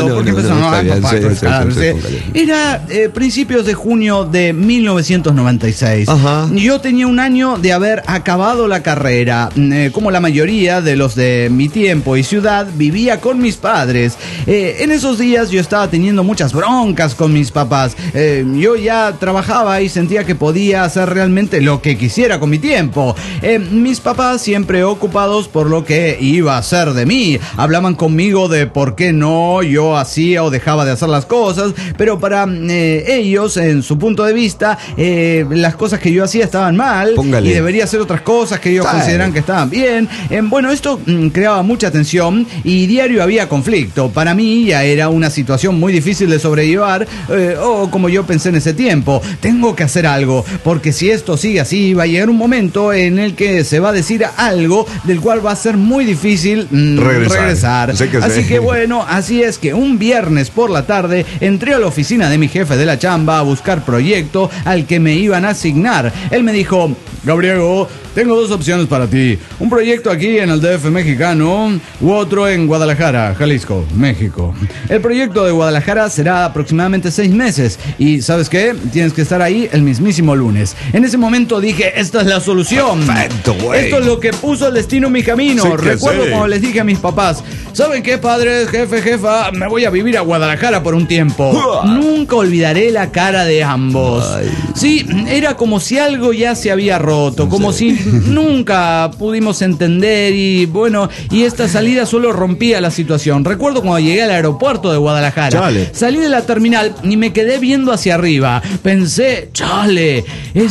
no, porque empezó, no, no, no, papá, sí, sí, sí, sí. Era eh, principios de junio de mil novecientos noventa y seis. Ajá. Yo tenía un año de haber acabado la carrera. Eh, como la mayoría de los de mi tiempo y ciudad, vivía con mis padres. Eh, en esos días yo estaba teniendo muchas broncas con mis papás. Eh, yo ya trabajaba y sentía que podía hacer realmente lo que quisiera con mi tiempo. Eh, mis papás, siempre ocupados por lo que iba a hacer de mí, hablaban conmigo de por qué no yo hacía o dejaba de hacer las cosas, pero para eh, ellos, en su punto de vista, eh, las cosas que yo hacía estaban mal. Póngale. Y debería hacer otras cosas que ellos Ay. consideran que estaban bien. Eh, bueno, esto mm, creaba mucha tensión y diario había conflicto. Para mí ya era una situación muy difícil de sobrellevar, eh, o como yo pensé en ese tiempo, tengo que hacer algo, porque si esto sigue así, va a llegar un momento en el que se va a decir algo del cual va a ser muy difícil mm, regresar. regresar. Sé que así sé. que bueno, así es que un viernes por la tarde entré a la oficina de mi jefe de la chamba a buscar proyecto al que me iban a asignar. Él me dijo: Gabriego, tengo dos opciones para ti. Un proyecto aquí en el D F mexicano u otro en Guadalajara, Jalisco, México. El proyecto de Guadalajara será aproximadamente seis meses. Y ¿sabes qué? Tienes que estar ahí el mismísimo lunes. En ese momento dije, esta es la solución. Perfecto, güey. Esto es lo que puso el destino en mi camino. Sí, Recuerdo sí. cuando les dije a mis papás: ¿saben qué, padres, jefe, jefa? Me voy a vivir a Guadalajara por un tiempo. Uh. Nunca olvidaré la cara de ambos. Ay. Sí, era como si algo ya se había roto, como sí. si nunca pudimos entender y bueno, y esta salida solo rompía la situación. Recuerdo cuando llegué al aeropuerto de Guadalajara. Chale. Salí de la terminal y me quedé viendo hacia arriba. Pensé, chale,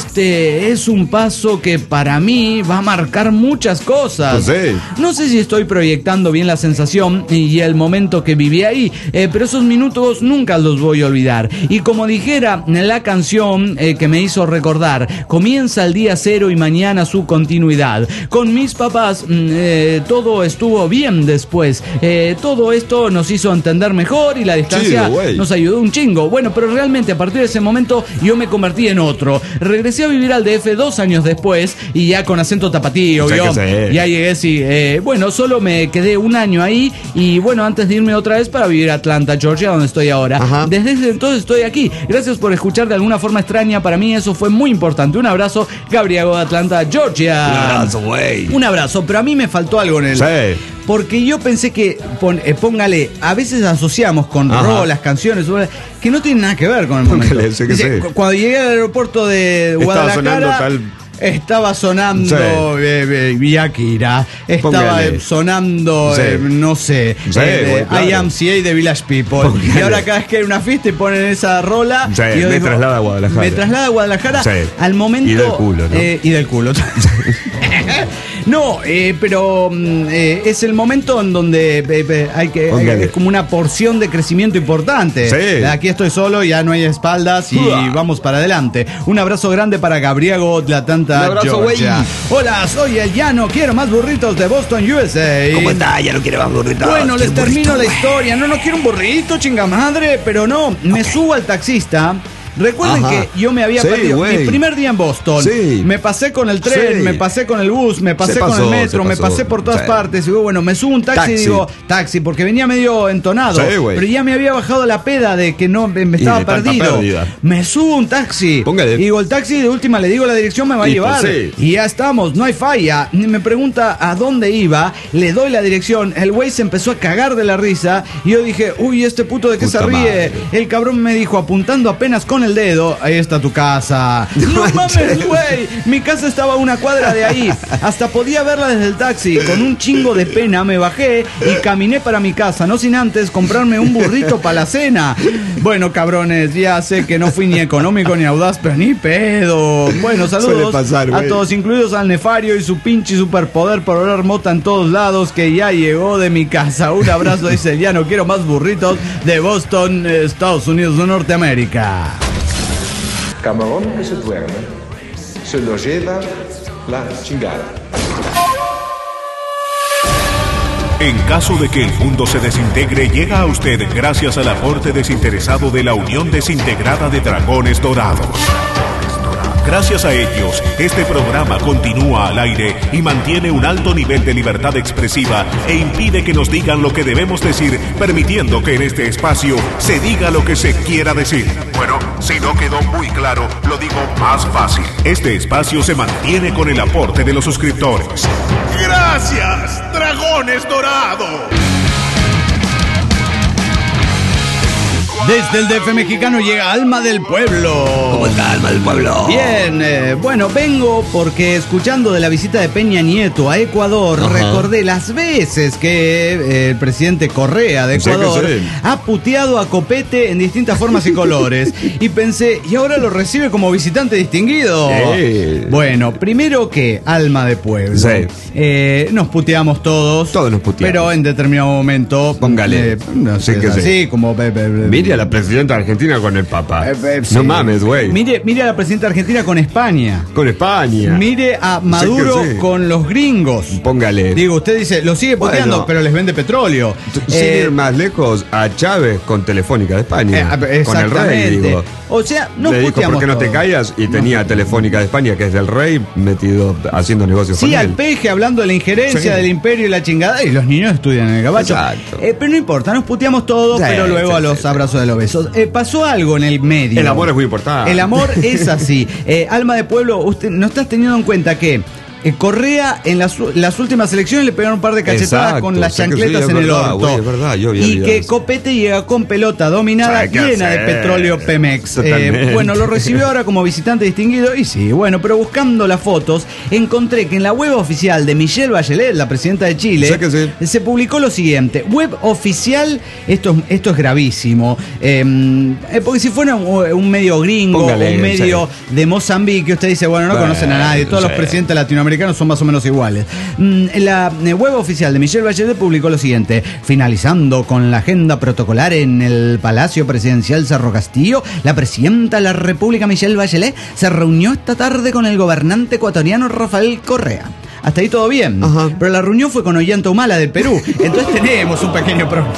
este es un paso que para mí va a marcar muchas cosas. Pues sí. No sé si estoy proyectando bien la sensación y el momento que viví ahí, eh, pero esos minutos nunca los voy a olvidar. Y como dijera la canción eh, que me hizo recordar, comienza el día cero y mañana su continuidad. Con mis papás eh, todo estuvo bien después. Eh, todo esto nos hizo entender mejor y la distancia Chido, nos ayudó un chingo. Bueno, pero realmente a partir de ese momento yo me convertí en otro. Regresé a vivir al D F dos años después y ya con acento tapatío. O sea yo, ya llegué, sí. Eh, bueno, solo me quedé un año ahí y bueno, antes de irme otra vez para vivir a Atlanta, Georgia, donde estoy ahora. Ajá. Desde ese entonces estoy aquí. Gracias por escuchar de alguna forma extraña. Para mí eso fue muy importante. Un abrazo, Gabriego de Atlanta, Georgia. Un abrazo, güey. Un abrazo, pero a mí me faltó algo en el... Sí. Porque yo pensé que, pon, eh, póngale, a veces asociamos con rolas, canciones, que no tienen nada que ver con el momento. Póngale, sé que Dice, sí. Cuando llegué al aeropuerto de Guadalajara... Estaba sonando tal... Estaba sonando sí. eh, eh, Yakira, estaba Póngale. sonando, sí. eh, no sé, sí, eh, bueno, I Am C A de Village People. Póngale. Y ahora cada vez que hay una fiesta y ponen esa rola, sí, y yo me digo, traslada a Guadalajara. Me traslada a Guadalajara sí. al momento. Y del culo, ¿no? Eh, y del culo. No, eh, pero eh, es el momento en donde eh, hay que hay, es como una porción de crecimiento importante. Sí. Aquí estoy solo, ya no hay espaldas y Uah. vamos para adelante. Un abrazo grande para Gabriego de Atlanta, Un abrazo, Georgia. Güey. Hola, soy el Llano, quiero más burritos de Boston, U S A. ¿Cómo está? Ya no quiero más burritos. Bueno, les termino burrito, la historia. No, no quiero un burrito, chinga madre, pero no, me okay. subo al taxista. Recuerden Ajá. que yo me había sí, perdido wey. mi primer día en Boston. Sí. Me pasé con el tren, sí. me pasé con el bus, me pasé pasó, con el metro, me pasé por todas sí. partes. Y bueno, me subo un taxi, taxi y digo, taxi, porque venía medio entonado. Sí, pero ya me había bajado la peda de que no me estaba perdido. Me subo un taxi. Póngale. Y digo, el taxi de última le digo la dirección, me va a y llevar. Pues, sí. Y ya estamos, no hay falla. Me pregunta a dónde iba, le doy la dirección. El güey se empezó a cagar de la risa. Y yo dije, uy, este puto de qué Puta se ríe. Madre. El cabrón me dijo, apuntando apenas con el dedo, ahí está tu casa. No mames, güey, mi casa estaba a una cuadra de ahí. Hasta podía verla desde el taxi. Con un chingo de pena me bajé y caminé para mi casa, no sin antes comprarme un burrito para la cena. Bueno, cabrones, ya sé que no fui ni económico ni audaz, pero ni pedo. Bueno, saludos pasar, a todos, incluidos al Nefario y su pinche superpoder por oler mota en todos lados, que ya llegó de mi casa. Un abrazo, dice el Llano, quiero más burritos de Boston, Estados Unidos de Norteamérica. Camarón que se duerme, se lo lleva la chingada. En caso de que el mundo se desintegre, llega a usted gracias al aporte desinteresado de la Unión Desintegrada de Dragones Dorados. Gracias a ellos, este programa continúa al aire y mantiene un alto nivel de libertad expresiva e impide que nos digan lo que debemos decir, permitiendo que en este espacio se diga lo que se quiera decir. Bueno, si no quedó muy claro, lo digo más fácil. Este espacio se mantiene con el aporte de los suscriptores. ¡Gracias, Dragones Dorados! Desde el D F mexicano llega Alma del Pueblo. ¿Cómo está, Alma del Pueblo? Bien, eh, bueno, vengo porque escuchando de la visita de Peña Nieto a Ecuador, ajá, recordé las veces que eh, el presidente Correa de Ecuador sí, sí. ha puteado a Copete en distintas formas y colores. Y pensé, ¿y ahora lo recibe como visitante distinguido? Sí. Bueno, primero que Alma de Pueblo. Sí. Eh, nos puteamos todos. Todos nos puteamos. Pero en determinado momento... Póngale. Eh, no sé, sí, que así sí. como... Be, be, be, Mire a la presidenta argentina con el Papa. Eh, eh, sí. No mames, güey. Mire, mire a la presidenta argentina con España. Con España. Mire a Maduro sí sí. con los gringos. Póngale. Digo, usted dice, lo sigue puteando, bueno, pero les vende petróleo. Sin eh, ir más lejos, a Chávez con Telefónica de España. Eh, con el rey, digo. O sea, no le dijo, ¿por qué no te callas? Y tenía no. Telefónica de España, que es del rey, metido haciendo negocios sí, con él. Sí, al peje, hablando de la injerencia sí. del imperio y la chingada, y los niños estudian en el gabacho. Exacto. Eh, pero no importa, nos puteamos todos, sí, pero luego sí, a los sí, abrazos de los besos. Eh, pasó algo en el medio. El amor es muy importante. El amor es así. Eh, Alma de Pueblo, usted no estás teniendo en cuenta que Eh, Correa en las, las últimas elecciones le pegaron un par de cachetadas Exacto, con las chancletas sí, en verdad, el orto. Güey, es verdad, yo y que Copete llega con pelota dominada llena hacer? de petróleo Pemex. Eh, bueno, lo recibió ahora como visitante distinguido y sí, bueno, pero buscando las fotos encontré que en la web oficial de Michelle Bachelet, la presidenta de Chile, sí. se publicó lo siguiente. Web oficial, esto, esto es gravísimo. Eh, porque si fuera un, un medio gringo, Póngale, un medio sí. de Mozambique, usted dice, bueno, no bueno, conocen a nadie, todos sí. los presidentes latinoamericanos americanos son más o menos iguales. La web oficial de Michelle Bachelet publicó lo siguiente: finalizando con la agenda protocolar en el Palacio Presidencial Cerro Castillo, la presidenta de la República Michelle Bachelet se reunió esta tarde con el gobernante ecuatoriano Rafael Correa. Hasta ahí todo bien. Ajá. Pero la reunión fue con Ollanta Humala del Perú. Entonces tenemos un pequeño problema.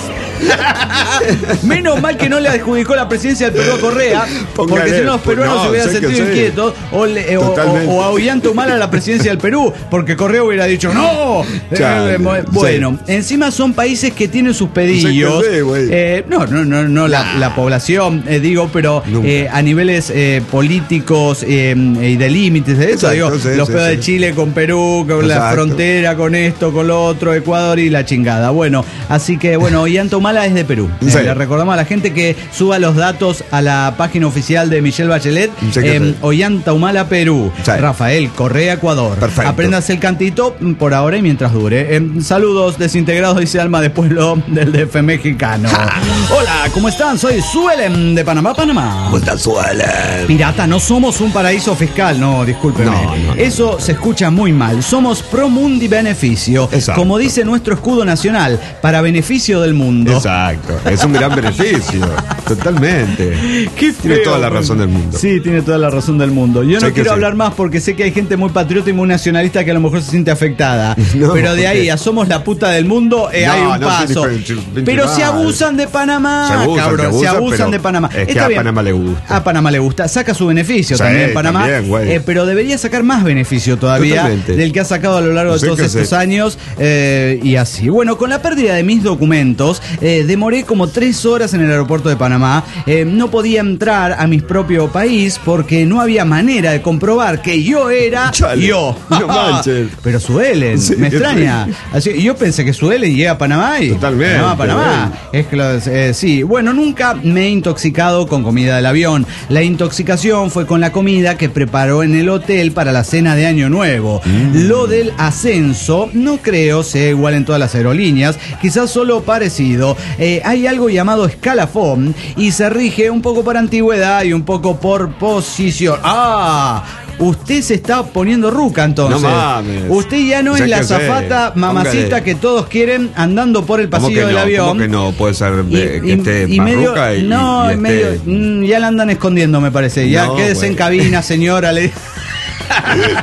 Menos mal que no le adjudicó la presidencia del Perú a Correa, porque Póngale, si no los peruanos no, se hubieran sentido inquietos. O, le, o, o, o a Ollanta Humala la presidencia del Perú, porque Correa hubiera dicho ¡no! Chale, eh, bueno, sí. encima son países que tienen sus pedillos. Sí, eh, no, no, no, no la, la población, eh, digo, pero eh, a niveles eh, políticos eh, y de límites de eso, Exacto, digo, sí, los sí, pedos sí. de Chile con Perú, con Exacto. la frontera, con esto, con lo otro, Ecuador y la chingada. Bueno, así que bueno, Ollanta Humala es de Perú. Sí. Eh, le recordamos a la gente que suba los datos a la página oficial de Michelle Bachelet. Sí, eh, sí. Ollanta Humala, Perú. Sí. Rafael Correa, Ecuador. Perfecto. Apréndase el cantito por ahora y mientras dure. Eh, saludos desintegrados, dice Alma de Pueblo del D F mexicano. Hola, ¿cómo están? Soy Suelen de Panamá, Panamá. ¿Cómo estás, Suelen? Pirata, no somos un paraíso fiscal. No, discúlpeme. No, no, no. Eso se escucha muy mal. Somos pro mundi beneficio. Exacto. Como dice nuestro escudo nacional, para beneficio del mundo. Exacto. Es un gran beneficio. Totalmente. Qué feo. Tiene toda la razón del mundo. Sí, tiene toda la razón del mundo. Yo no sé quiero hablar sí. más porque sé que hay gente muy patriota y muy nacionalista que a lo mejor se siente afectada. No, pero de ahí a somos la puta del mundo, eh, no, hay un no, paso. Pero se abusan de Panamá, se abusan, cabrón. Se abusan, se abusan de Panamá. Es que Está a bien. Panamá le gusta. A Panamá le gusta. Saca su beneficio sí, también Panamá. También, eh, pero debería sacar más beneficio todavía Totalmente. del que ha sacado a lo largo de todos estos sé. años. Eh, y así. Bueno, con la pérdida de mis documentos, eh, demoré como tres horas en el aeropuerto de Panamá. Eh, no podía entrar a mi propio país porque no había manera de comprobar que yo era Chale, yo. No manches. Pero Suelen, sí, me extraña. Así, yo pensé que Suelen llega a Panamá y Totalmente, Panamá, Panamá. Es que lo, eh, sí, bueno, nunca me he intoxicado con comida del avión. La intoxicación fue con la comida que preparó en el hotel para la cena de Año Nuevo. Mm. Lo del ascenso no creo sea igual en todas las aerolíneas, quizás solo parecido. Eh, hay algo llamado escalafón y se rige un poco por antigüedad y un poco por posición. ¡Ah! Usted se está poniendo ruca entonces. No mames. Usted ya no es la azafata mamacita Póngale. que todos quieren andando por el pasillo del no? avión. ¿Cómo que no? Puede ser y, que y, esté y más medio, ruca y, no, y esté... medio, mm, ya la andan escondiendo, me parece. Ya no, quédese bueno. en cabina, señora. Le...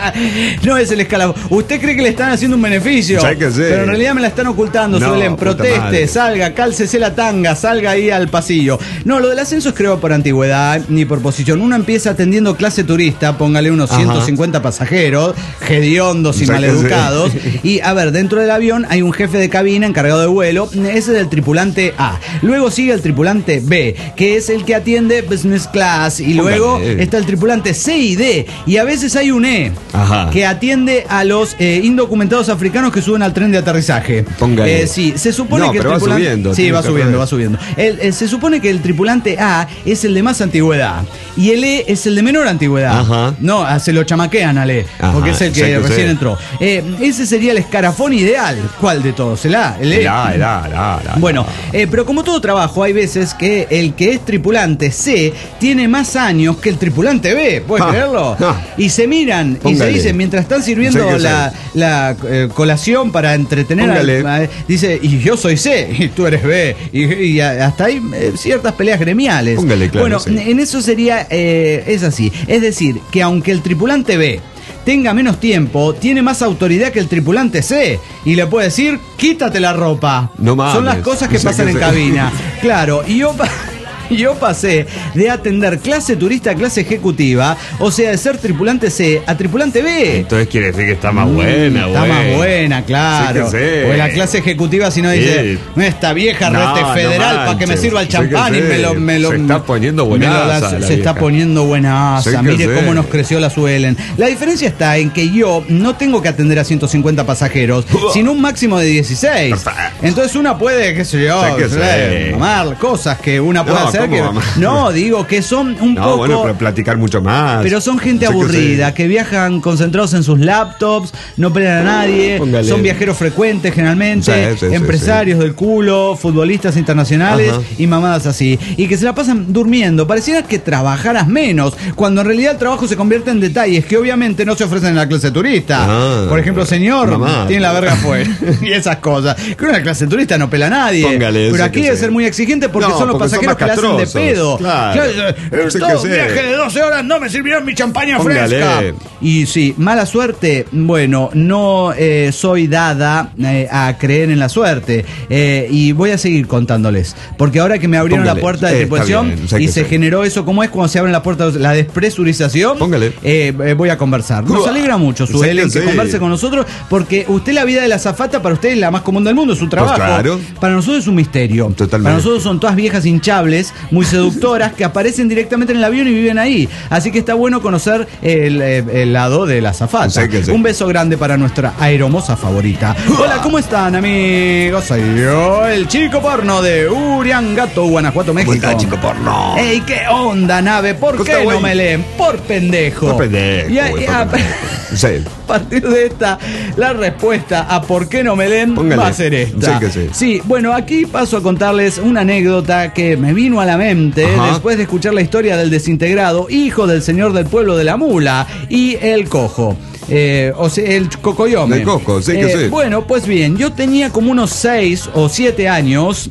No es el escalafón. Usted cree que le están haciendo un beneficio, ¿Sabes qué sé? pero en realidad me la están ocultando. No, Suelen, puta proteste, madre. salga, cálcese la tanga, salga ahí al pasillo. No, lo del ascenso es creo por antigüedad ni por posición. Uno empieza atendiendo clase turista, póngale unos Ajá. ciento cincuenta pasajeros, hediondos y ¿Sabes qué sé? maleducados. Y a ver, dentro del avión hay un jefe de cabina encargado de vuelo. Ese es el tripulante A. Luego sigue el tripulante B, que es el que atiende business class. Y luego Póngale. está el tripulante C y D. Y a veces hay un E, Ajá. que atiende a los eh, indocumentados africanos que suben al tren de aterrizaje. Póngale. Eh, sí, se supone No, que el pero va tripulante. subiendo, Sí, tiene va que subiendo, correr. va subiendo. El- eh, se supone que el tripulante A es el de más antigüedad. Y el E es el de menor antigüedad. Ajá. No, ah, se lo chamaquean al E, Ajá, porque es el que sé que recién sé. entró. Eh, ese sería el escarafón ideal. ¿Cuál de todos? ¿El A? ¿El E? Era, era, era, era. Bueno, eh, pero como todo trabajo, hay veces que el que es tripulante C tiene más años que el tripulante B. ¿Puedes Ah, creerlo? ah. Y se miran y se Póngale. dicen, mientras están sirviendo Sé que la, la, eh, colación para entretener al- Póngale. a- dice, y yo soy C, y tú eres B. Y, y a- hasta hay eh, ciertas peleas gremiales. Póngale, claro, bueno, sí. en eso sería, eh, es así. Es decir, que aunque el tripulante B tenga menos tiempo, tiene más autoridad que el tripulante C y le puede decir, quítate la ropa. No mames. Son las cosas que O sea pasan que en se- cabina. Claro, y yo, pa- yo pasé de atender clase turista a clase ejecutiva, o sea, de ser tripulante C a tripulante B. Entonces quiere decir que está más buena, Mm, Está güey. más buena, claro. Sí que sé. Porque la clase ejecutiva, si no dice, Sí. esta vieja No, rete no federal para que me manches. sirva el Sí que champán y sé. me lo. Me lo Se está poniendo me lo buenaza da- la Se está vieja. poniendo buenaza. Sí que Mire sé. cómo nos creció la Suelen. La diferencia está en que yo no tengo que atender a ciento cincuenta pasajeros, sino un máximo de dieciséis. Perfecto. Entonces una puede, qué sé yo, Sí que eh, sé. mamar cosas que una puede No, hacer. ¿cómo Que, mamar? no, digo que son un No, poco. bueno, pero platicar mucho más. Pero son gente Sí que aburrida, sé. que viajan concentrados en sus laptops, no pelean a nadie, Póngale. son viajeros frecuentes generalmente, Sí, sí, sí, empresarios del culo, futbolistas internacionales Ajá. y mamadas así. Y que se la pasan durmiendo. Pareciera que trabajaras menos, cuando en realidad el trabajo se convierte en detalles que obviamente no se ofrecen en la clase turista. Ah, Por ejemplo, señor, mamá. tiene la verga afuera. Y esas cosas. Que una clase turista no pela a nadie. Póngale, pero sí aquí que debe sí. ser muy exigente porque No, son los porque son pasajeros más que la hacen de castrosos. pedo. Claro. eh, Sí que todo un sí. viaje de doce horas no me sirvieron mi champaña Póngale. fresca. Y sí, mala suerte. Bueno, no eh, soy dada eh, a creer en la suerte. Eh, y voy a seguir contándoles. Porque ahora que me abrieron Póngale. la puerta de Eh, tripulación está bien, sé y que se sé. generó eso, ¿cómo es cuando se abren las puertas? La despresurización. Póngale. Eh, eh, voy a conversar. Nos Uah. alegra mucho, Sé Suelen, que que sí. converse con nosotros. Porque usted, la vida de la azafata, para usted es la más común del mundo, es su trabajo. claro. Para nosotros es un misterio. Totalmente. Para nosotros son todas viejas hinchables, muy seductoras, que aparecen directamente en el avión y viven ahí. Así que está bueno conocer el, eh, el lado de la azafata. Sí que sí. Un beso grande para nuestra aeromoza favorita. Hola, ¿cómo están, amigos? Soy yo, el chico porno de Uriangato, Guanajuato, México. ¿Cómo está, chico porno? Ey, ¿qué onda, nave? ¿Por ¿Cómo qué está, no güey? me leen? Por pendejo. Por pendejo, Y a- güey, y por a- pendejo. Sí. a partir de esta, la respuesta a por qué no me leen Póngale. va a ser esta. Sí que sí. Sí, bueno, aquí paso a contarles una anécdota que me vino a la mente Ajá. después de escuchar la historia del desintegrado, hijo del señor del pueblo de la mula y el cojo. Eh, o sea, el cocoyome. El coco, sí que Eh, sí. Bueno, pues bien, yo tenía como unos seis o siete años.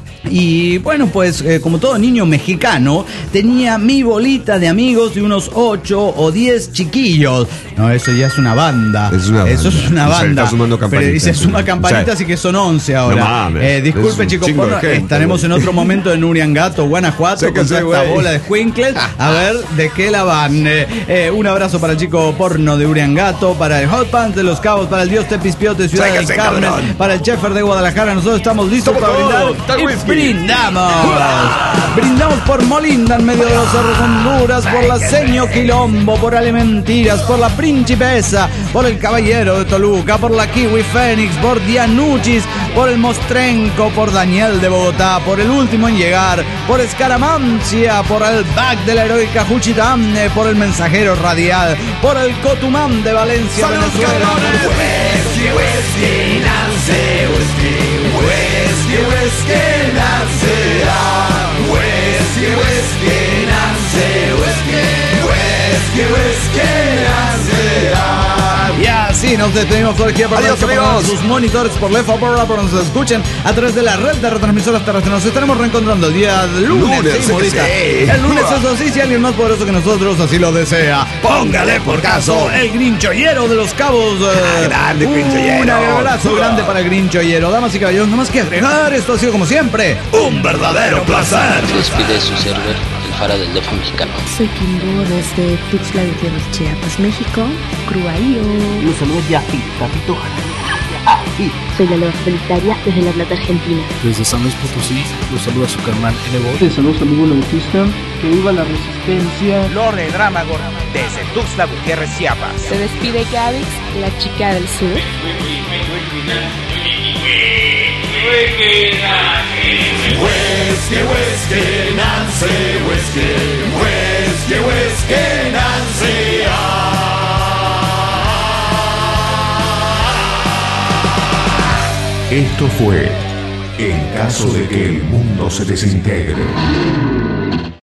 Y bueno, pues eh, como todo niño mexicano, tenía mi bolita de amigos de unos ocho o diez chiquillos. No, eso ya es una banda. Es una Eso banda. es una Se banda. está sumando Pero- campanitas. y se suma campanitas, Sí. así que son once ahora. No mames. Eh, Es disculpe, un chicos, chingo de porno, gente, estaremos güey. en otro momento en Uriangato, Guanajuato, Sí que con sí, toda esta güey. bola de squinkles. A ver de qué la van. Eh, eh, un abrazo para el chico porno de Uriangato, para el Hot Pants de Los Cabos, para el Dios Tepispiote de Ciudad Sí que del sí, Carmen, cabrón. para el Chefer de Guadalajara. Nosotros estamos listos Somos para todos. brindar. Tal Y whisky. brindamos. Brindamos por Molinda en medio de los cerros Honduras, por la Seño Quilombo, por Ale Mentiras, por la Principesa, por el Caballero de Toluca, por la Kiwi Fénix, por Dianuchis, por el Mostrenco, por Daniel de Bogotá, por el último en llegar, por Escaramancia, por el Back de la heroica Juchitán, por el Mensajero Radial, por el Cotumán de Valencia, Venezuela. Y así Y nos despedimos por aquí. Adiós, amigos. Sus monitores por Left o por Right, nos escuchen a través de la red de retransmisoras terrestres. Nos estaremos reencontrando el día lunes. Lunes, sí, Morita. sí. El lunes, eso sí, si alguien más poderoso que nosotros así lo desea. Póngale por caso el grinchollero de los cabos. Eh, grande grinchollero. Un abrazo grande para el grinchollero. Damas y caballeros, nada más que agregar. Esto ha sido como siempre un verdadero placer. Despide su server, el Faro del D F mexicano. Soy Kimbo desde Tuxtla Gutiérrez, Chiapas, México. Cruaío. Los saludos Yafi, Capito. Soy la Loba Solitaria desde La Plata, Argentina. Desde San Luis Potosí, los saluda su carnal N-Bot. Les saludos amigo Bautista, que viva la resistencia. Lore Dramagor, desde Tuxtla Gutiérrez, Chiapas. Se despide Gavix, la chica del sur. Whiskey, whiskey, Nancy, whiskey, whiskey, whiskey, Nancy. Esto fue En caso de que el mundo se desintegre.